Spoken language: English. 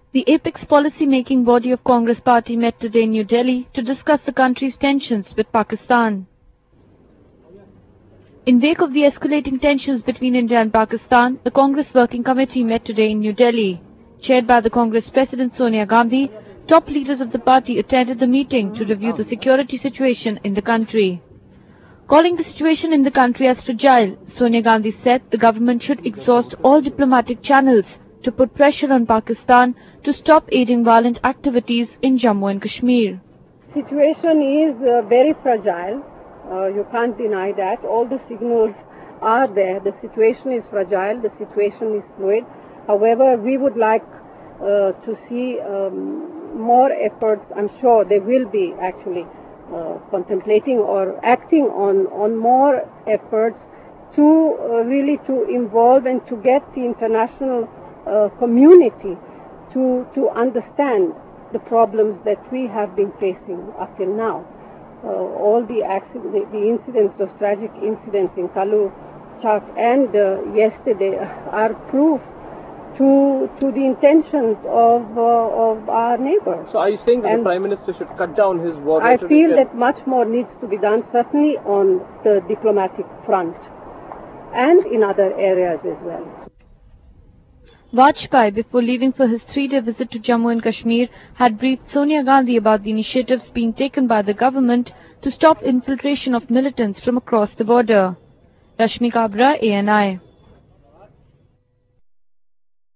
The apex policy-making body of Congress Party met today in New Delhi to discuss the country's tensions with Pakistan. In wake of the escalating tensions between India and Pakistan, the Congress Working Committee met today in New Delhi. Chaired by the Congress President Sonia Gandhi, top leaders of the party attended the meeting to review the security situation in the country. Calling the situation in the country as fragile, Sonia Gandhi said the government should exhaust all diplomatic channels to put pressure on Pakistan to stop aiding violent activities in Jammu and Kashmir. The situation is very fragile. You can't deny that. All the signals are there. The situation is fragile. The situation is fluid. However, we would like to see more efforts. I'm sure there will be actually contemplating or acting on more efforts to really to involve and to get the international community to understand the problems that we have been facing up till now. All the incidents, those tragic incidents in Kalu, Chak and yesterday are proof to the intentions of our neighbors. So are you saying that the Prime Minister should cut down his war? I feel that much more needs to be done, certainly on the diplomatic front and in other areas as well. Vajpayee, before leaving for his 3-day visit to Jammu and Kashmir, had briefed Sonia Gandhi about the initiatives being taken by the government to stop infiltration of militants from across the border. Rashmi Kabra, ANI.